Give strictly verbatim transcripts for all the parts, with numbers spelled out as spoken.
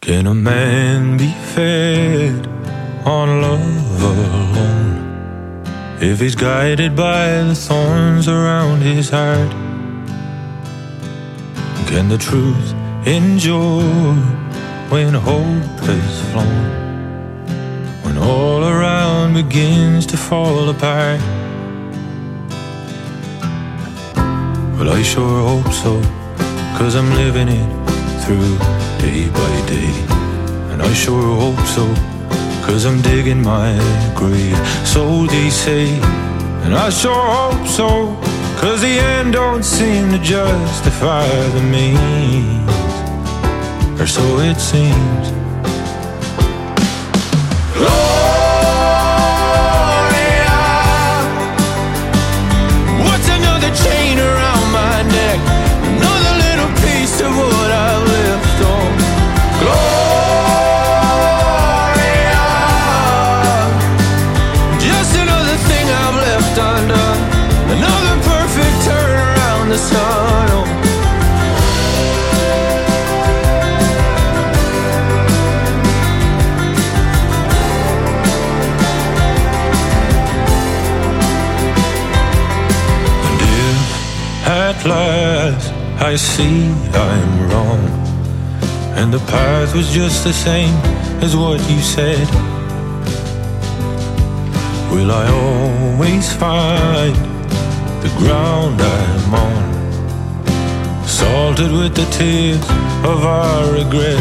Can a man be fed on love alone if he's guided by the thorns around his heart? Can the truth endure when hope has flown, when all around begins to fall apart? Well, I sure hope so, 'cause I'm living it through day by day. And I sure hope so, 'cause I'm digging my grave, so they say. And I sure hope so, 'cause the end don't seem to justify the means, or so it seems. Gloria, what's another chain around my neck? Another little piece of what I've left on. Gloria, just another thing I've left undone. Another perfect turn around the sun. Oh. And if at last I see I'm wrong, and the path was just the same as what you said, will I always find the ground I'm on salted with the tears of our regret?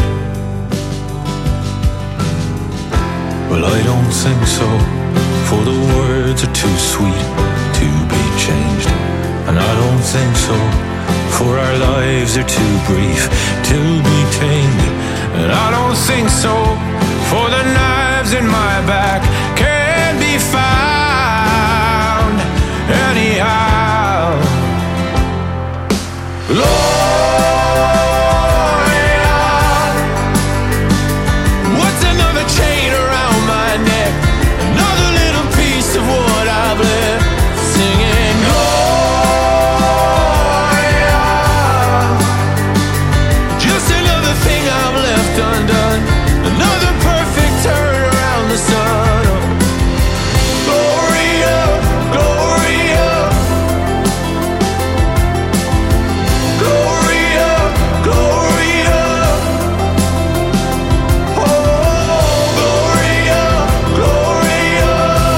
Well, I don't think so, for the words are too sweet to be changed. And I don't think so, for our lives are too brief to be tamed. And I don't think so, for the knives in my back can be found anyhow. Gloria, what's another chain around my neck? Another little piece of what I've left. Singing Gloria, just another thing I've left undone. Another perfect turn around the sun. Oh. Gloria, Gloria, Gloria, Gloria, oh, Gloria, Gloria,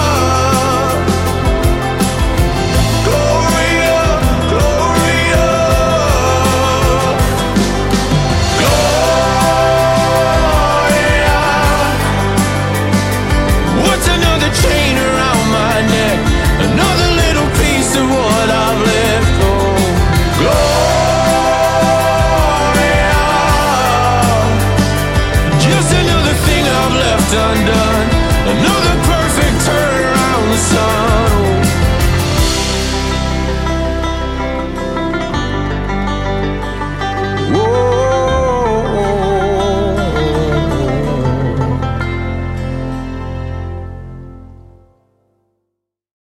Gloria, Gloria, Gloria. What's another chain around my neck? Another little piece of what I've left. Oh, Gloria, just another thing I've left undone. Another perfect turn around the sun.